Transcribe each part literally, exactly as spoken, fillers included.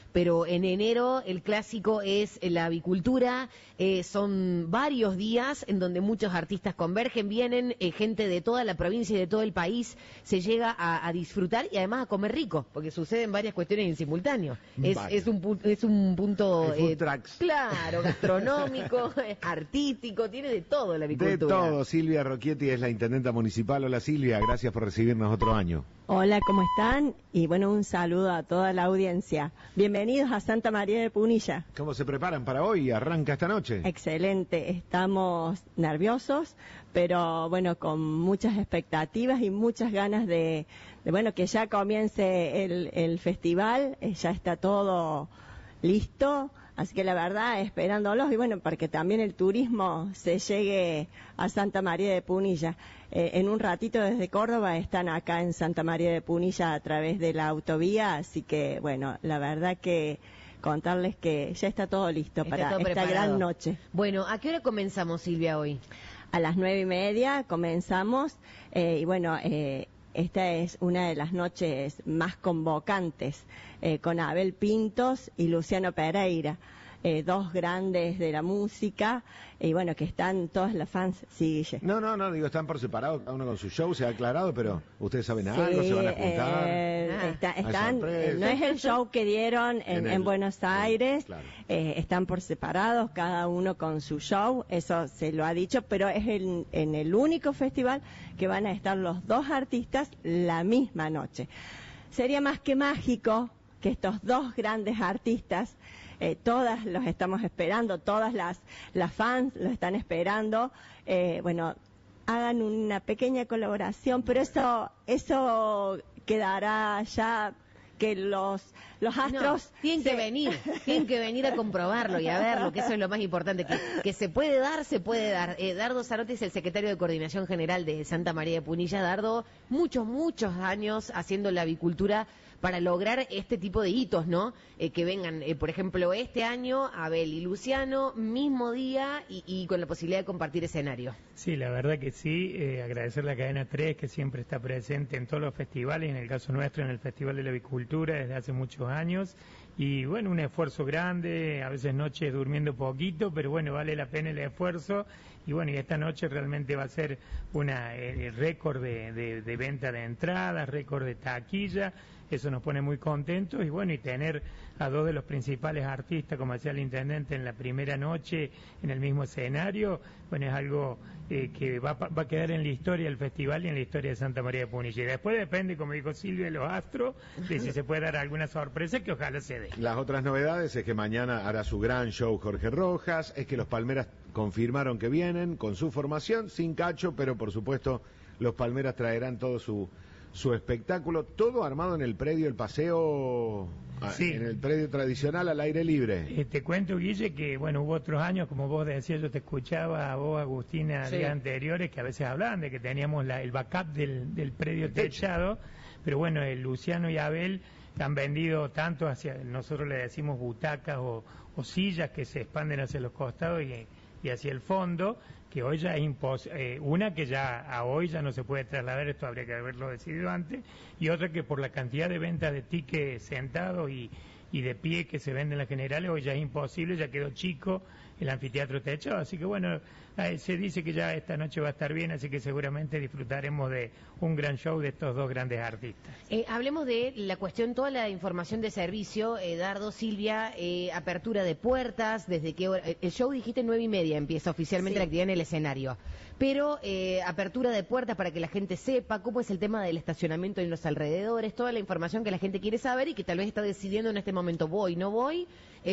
pero en enero el clásico es la avicultura, eh, son varios días en donde muchos artistas convergen, vienen eh, gente de toda la provincia y de todo el país, se llega a, a disfrutar y además a comer rico, porque suceden varias cuestiones en simultáneo. Es, es, un, es un punto, eh, claro, gastronómico, artístico, tiene de todo la avicultura. De todo. Silvia Rocchietti es la intendenta municipal. Hola Silvia, gracias por recibirnos otro año. Hola, ¿cómo están? Y bueno, un saludo a toda la audiencia. Bienvenidos a Santa María de Punilla. ¿Cómo se preparan para hoy? ¿Arranca esta noche? Excelente, estamos nerviosos, pero bueno, con muchas expectativas y muchas ganas de, de bueno, que ya comience el, el festival, eh, ya está todo listo. Así que la verdad, esperándolos y bueno, para que también el turismo se llegue a Santa María de Punilla. Eh, en un ratito desde Córdoba están acá en Santa María de Punilla a través de la autovía, así que bueno, la verdad que contarles que ya está todo listo está para todo esta preparado. Gran noche. Bueno, ¿a qué hora comenzamos, Silvia, hoy? A las nueve y media comenzamos eh, y bueno, eh, esta es una de las noches más convocantes, eh, con Abel Pintos y Luciano Pereira, eh, dos grandes de la música, y bueno, que están todas las fans, sí, Guille. No, no, no, digo, están por separado, cada uno con su show, se ha aclarado, pero ¿ustedes saben algo? Sí, ¿se van a juntar? Eh, ah, está, están, eh, no es el show que dieron en, en, el, en Buenos Aires, claro. eh, están por separados, cada uno con su show, eso se lo ha dicho, pero es el, en el único festival que van a estar los dos artistas la misma noche. Sería más que mágico que estos dos grandes artistas, eh, todas los estamos esperando, todas las, las fans lo están esperando, eh, bueno, hagan una pequeña colaboración, pero eso, eso quedará ya que los los astros no, tienen se... que venir, tienen que venir a comprobarlo y a verlo, que eso es lo más importante, que, que se puede dar, se puede dar. Eh, Dardo Zarotti es el secretario de Coordinación General de Santa María de Punilla. Dardo, muchos, muchos años haciendo la avicultura para lograr este tipo de hitos, ¿no? Eh, que vengan, eh, por ejemplo, este año, Abel y Luciano, mismo día y, y con la posibilidad de compartir escenario. Sí, la verdad que sí, eh, agradecer a la cadena tres que siempre está presente en todos los festivales, en el caso nuestro en el Festival de la Avicultura desde hace muchos años, y bueno, un esfuerzo grande, a veces noches durmiendo poquito, pero bueno, vale la pena el esfuerzo, y bueno, y esta noche realmente va a ser una eh, récord de, de, de venta de entradas, récord de taquilla, eso nos pone muy contentos, y bueno, y tener a dos de los principales artistas, como decía el intendente, en la primera noche, en el mismo escenario, bueno, es algo eh, que va, va a quedar en la historia del festival y en la historia de Santa María de Punilla. Y después depende, como dijo Silvia, de los astros, de si se puede dar alguna sorpresa, que ojalá se dé. Las otras novedades es que mañana hará su gran show Jorge Rojas, es que los Palmeras confirmaron que vienen con su formación, sin Cacho, pero por supuesto los Palmeras traerán todo su... su espectáculo, todo armado en el predio El Paseo, sí. En el predio tradicional al aire libre. Eh, te cuento, Guille, que bueno, hubo otros años, como vos decías, yo te escuchaba a vos, Agustina, sí. días anteriores, que a veces hablaban de que teníamos la, el backup del, del predio el techado, pero bueno, el Luciano y Abel han vendido tanto hacia, nosotros le decimos butacas o, o sillas que se expanden hacia los costados y, y hacia el fondo, que hoy ya es imposible, eh, una que ya a hoy ya no se puede trasladar, esto habría que haberlo decidido antes, y otra que por la cantidad de ventas de tickets sentados y, y de pie que se venden en las generales, hoy ya es imposible, ya quedó chico el anfiteatro techado, así que bueno, eh, se dice que ya esta noche va a estar bien, así que seguramente disfrutaremos de un gran show de estos dos grandes artistas. Eh, hablemos de la cuestión, toda la información de servicio, eh, Dardo, Silvia, eh, apertura de puertas, desde qué hora, el show dijiste nueve y media empieza oficialmente sí. la actividad en el escenario, pero eh, apertura de puertas para que la gente sepa cómo es el tema del estacionamiento en los alrededores, toda la información que la gente quiere saber y que tal vez está decidiendo en este momento, voy, no voy,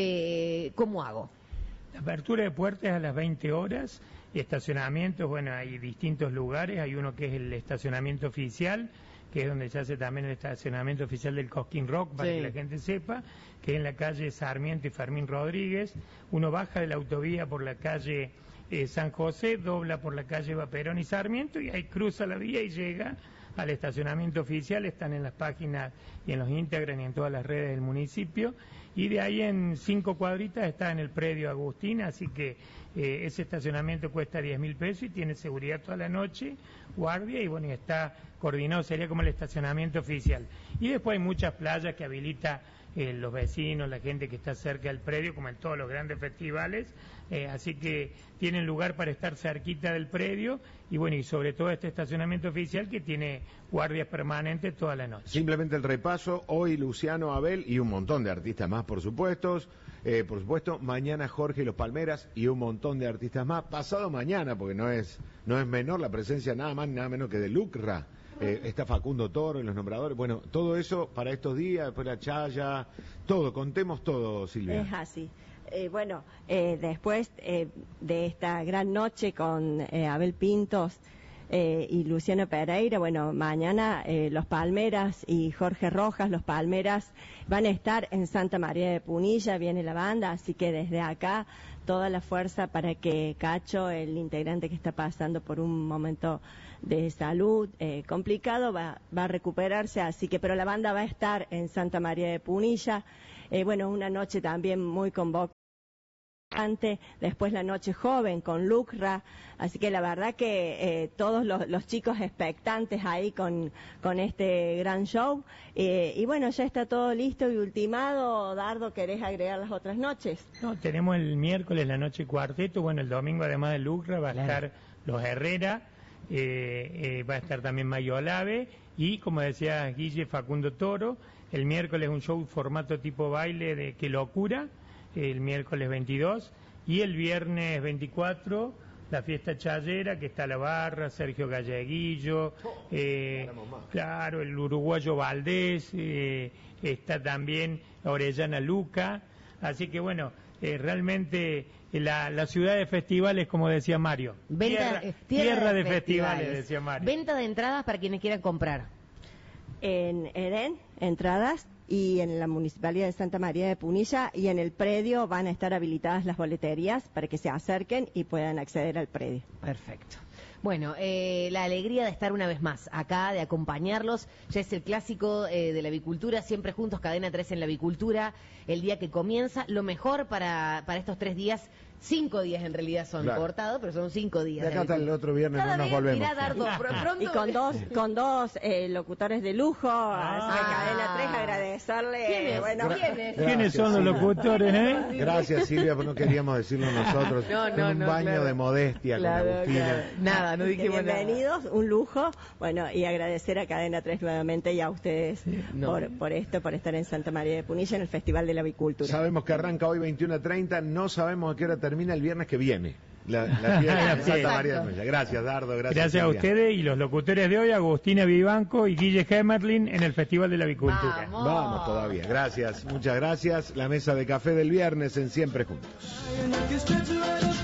eh, ¿cómo hago? La apertura de puertas a las veinte horas, estacionamientos, bueno, hay distintos lugares, hay uno que es el estacionamiento oficial, que es donde se hace también el estacionamiento oficial del Cosquín Rock, para sí. que la gente sepa, que es en la calle Sarmiento y Fermín Rodríguez, uno baja de la autovía por la calle eh, San José, dobla por la calle Vaperón y Sarmiento, y ahí cruza la vía y llega al estacionamiento oficial, están en las páginas y en los Instagram y en todas las redes del municipio, y de ahí en cinco cuadritas está en el predio Agustina, así que eh, ese estacionamiento cuesta diez mil pesos y tiene seguridad toda la noche, guardia, y bueno, y está coordinado, sería como el estacionamiento oficial. Y después hay muchas playas que habilita eh, los vecinos, la gente que está cerca del predio, como en todos los grandes festivales, eh, así que tienen lugar para estar cerquita del predio y bueno, y sobre todo este estacionamiento oficial que tiene guardias permanentes toda la noche. Simplemente el repaso, hoy Luciano, Abel y un montón de artistas más, por supuesto. Eh, por supuesto, mañana Jorge y los Palmeras y un montón de artistas más. Pasado mañana, porque no es no es menor la presencia nada más nada menos que de Lucra. Eh, está Facundo Toro en los nombradores. Bueno, todo eso para estos días, después la Chaya, todo, contemos todo, Silvia. Es así. Eh, bueno, eh, después eh, de esta gran noche con eh, Abel Pintos eh, y Luciano Pereira, bueno, mañana eh, los Palmeras y Jorge Rojas, los Palmeras van a estar en Santa María de Punilla, viene la banda, así que desde acá toda la fuerza para que Cacho, el integrante que está pasando por un momento de salud eh, complicado, va, va a recuperarse, así que, pero la banda va a estar en Santa María de Punilla, eh, bueno, una noche también muy convocante. Después la noche joven con Lucra, así que la verdad que eh, todos los, los chicos expectantes ahí con, con este gran show, eh, y bueno, ya está todo listo y ultimado. Dardo, ¿querés agregar las otras noches? No, tenemos el miércoles la noche cuarteto, bueno, el domingo además de Lucra va a claro. estar los Herrera, eh, eh, va a estar también Mayo Olave y como decía Guille, Facundo Toro. El miércoles un show formato tipo baile de Qué Locura, el miércoles veintidós, y el viernes veinticuatro la fiesta chayera, que está La Barra, Sergio Galleguillo, eh, claro, el uruguayo Valdés, eh, está también Orellana Luca, así que bueno, eh, realmente la, la ciudad de festivales, como decía Mario, Venta, tierra, tierra, tierra de, de festivales, festivales, decía Mario. Venta de entradas para quienes quieran comprar. En Eden, entradas, y en la Municipalidad de Santa María de Punilla y en el predio van a estar habilitadas las boleterías para que se acerquen y puedan acceder al predio. Perfecto. Bueno, eh, la alegría de estar una vez más acá, de acompañarlos. Ya es el clásico eh, de la avicultura, siempre juntos, Cadena tres en la avicultura, el día que comienza. Lo mejor para, para estos tres días, cinco días en realidad son claro. cortados, pero son cinco días. De acá hasta el otro viernes Cada no nos volvemos. Mirá, Dardo, pronto... Y con dos, con dos eh, locutores de lujo, ah. así que Cadena tres agradecerle. ¿Quiénes? Bueno, ¿Quiénes? ¿Quiénes son los locutores, eh? Gracias, Silvia, pero no queríamos decirlo nosotros. No, no, un no, baño claro. de modestia claro, con Agustina. Claro. Nada, no dijimos nada. Bienvenidos, un lujo. Bueno, y agradecer a Cadena tres nuevamente y a ustedes sí, no. por, por esto, por estar en Santa María de Punilla en el Festival de la Avicultura. Sabemos que arranca hoy veintiuno a treinta, no sabemos a qué hora termina el viernes que viene. La, la fiesta de Santa María de Punilla. Gracias, Dardo. Gracias, gracias a ustedes y los locutores de hoy, Agustina Vivanco y Guille Hemerlin en el Festival de la Avicultura. Vamos. Vamos todavía. Gracias, muchas gracias. La mesa de café del viernes en Siempre Juntos.